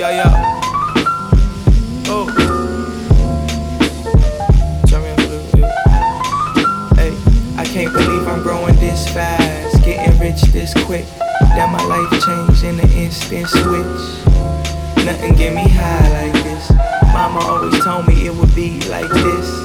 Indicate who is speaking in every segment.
Speaker 1: yeah. Oh. Turn me up a little bit. Hey, I can't believe I'm growing this fast, getting rich this quick. That my life changed in an instant switch. Nothing get me high like this. Mama always told me it would be like this.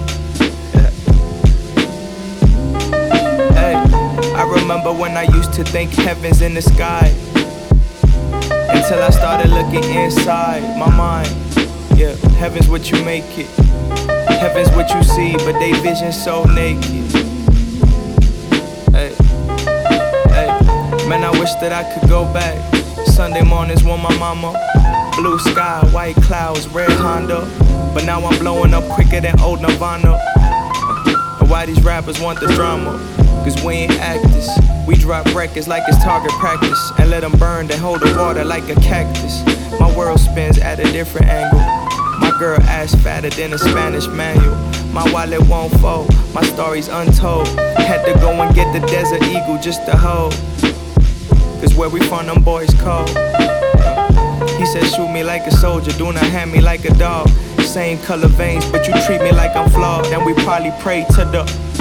Speaker 1: Hey, I remember when I used to think heaven's in the sky, until I started looking inside my mind. Yeah, heaven's what you make it. Heaven's what you see, but they vision so naked. Hey, hey, man, I wish that I could go back. Sunday mornings with my mama, blue sky, white clouds, red Honda. But now I'm blowing up quicker than old Nirvana. And why these rappers want the drama? Cause we ain't actors. We drop records like it's target practice, and let them burn, then hold the water like a cactus. My world spins at a different angle. My girl ass fatter than a Spanish manual. My wallet won't fold, my story's untold. Had to go and get the Desert Eagle just to hold. Cause where we from, them boys cold. He said shoot me like a soldier, do not hand me like a dog. Same color veins, but you treat me like I'm flawed. Then we probably pray to the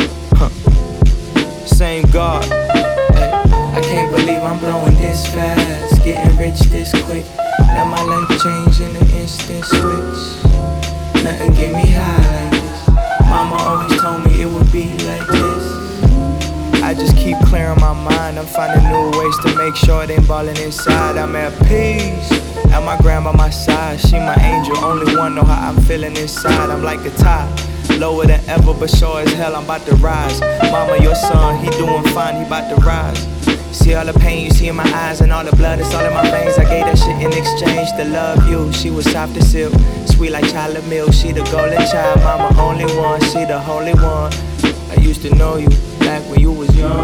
Speaker 1: same God. Hey, I can't believe I'm blowing this fast, getting rich this quick. Now my life changed in an instant switch. Nothing get me high like this. Mama always told me it would be like this. I just keep clearing my mind, I'm finding new ways to make sure it ain't ballin' inside. I'm at peace, and my grandma by my side. She my angel, only one know how I'm feeling inside. I'm like a tie, lower than ever, but sure as hell I'm about to rise. Mama, your son, he doing fine, he about to rise. See all the pain you see in my eyes, and all the blood that's all in my veins. I gave that shit in exchange to love you. She was soft as silk, sweet like chocolate milk. She the golden child, mama only one, she the holy one. I used to know you back when you was young,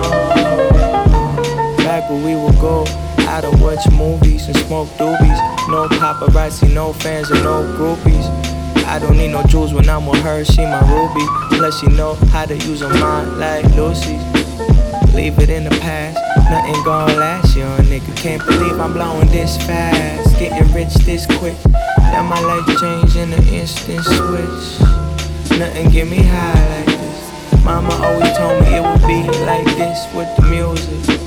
Speaker 1: back when we would go out and watch movies and smoke doobies. No paparazzi, no fans and no groupies. I don't need no jewels when I'm with her, she my ruby. Plus she know how to use her mind like Lucy's. Leave it in the past, nothing gon' last, young nigga. Can't believe I'm blowing this fast, getting rich this quick. Now my life changed in an instant switch. Nothing get me high like this. Mama always told me it would be like this with the music.